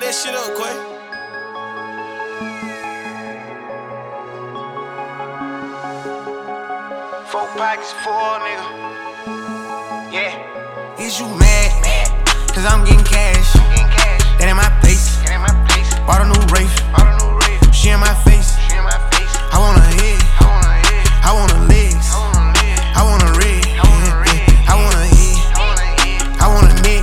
that shit up, Quay. 4 pockets full, nigga. Yeah. Is you mad? Cause I'm getting cash. That ain't my place. Bought a new Wraith. She in my face. I want her head. I want her legs. I want her red. I want her head. I want her neck.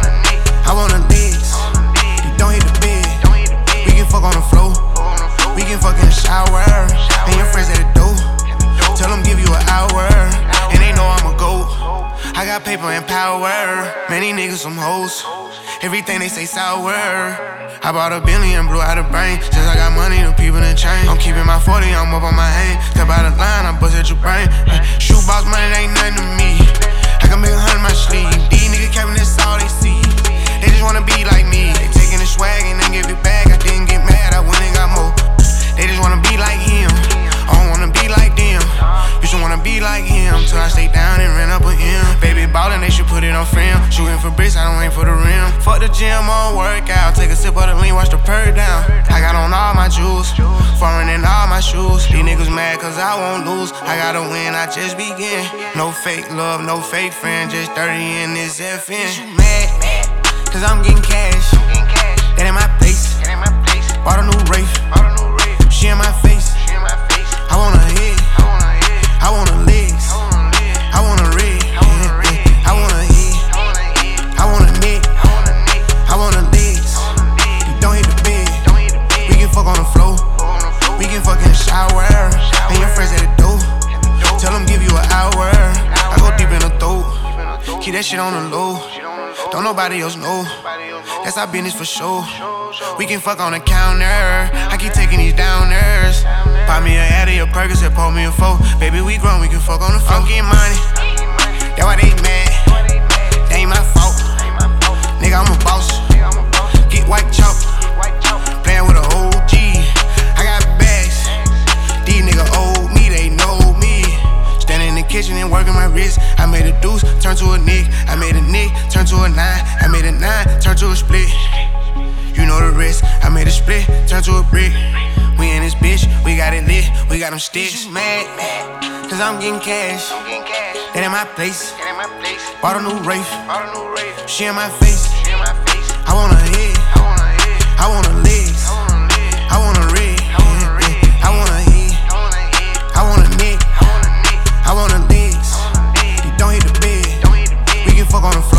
I want her legs. You don't hit the bed. We can fuck on the floor. We can fuck in the shower. And your friends at the door. Tell them give you an hour. And they know I'm a GOAT. I got paper and power. Many niggas some hoes. Everything they say sour. I bought $1 billion, blew out a brain. Just I got money, the people in chain. I'm keeping my 40, I'm up on my aim. Step out of line, I bust at your brain. Shoebox money ain't nothing to me. I can make 100 in my sleeve. These niggas capping, that's all they see. They just wanna be like me. They taking the swag and then give it back. I didn't get mad, I went and got more. They just wanna be like him. I don't wanna be like them. Used to wanna be like him till I stay down and ran up with him. Baby ballin', they should put it on film. Shooting for bricks, I don't aim for the rim. Fuck the gym, on workout. Take a sip of the lean, watch the purr down. I got on all my jewels, foreign in all my shoes. These niggas mad cause I won't lose. I gotta win, I just begin. No fake love, no fake friend, just 30 in this FN. You mad? Cause I'm getting cash. That ain't my place. Bought a new Wraith. She in my face. I want her head. I want her legs. I want her red. I want her head. I want her neck. I want her legs. You don't hit the bed. We can fuck on the floor. We can fuck in the shower. And your friends at the door. Tell them give you an hour. I go deep in the throat. Keep that shit on the low. Don't nobody else know. That's our business for sure. We can fuck on the counter. I keep taking these downers. Pop me a Addy, a Percocet, pour me a 4. Baby, we grown, we can fuck on the floor. I'm getting money. That's why they mad. That ain't my fault. Nigga, I'm a boss. Get white chalk. Playing with a OG. I got bags. These niggas owe me, they know me. Standing in the kitchen and working my wrist. I made a deuce, turn to a nick. I made a nick, turn to a 9. I made a 9, turn to a split. You know the rest. I made a split, turn to a brick. We in this bitch, we got it lit, we got them sticks. Mad, cause I'm getting cash. That ain't my place. Bought a new Wraith. She in my face. I want her head. I want her legs. I want her red. I want her head. I want her neck. I want her legs. You don't hit the bed. We can fuck on the floor.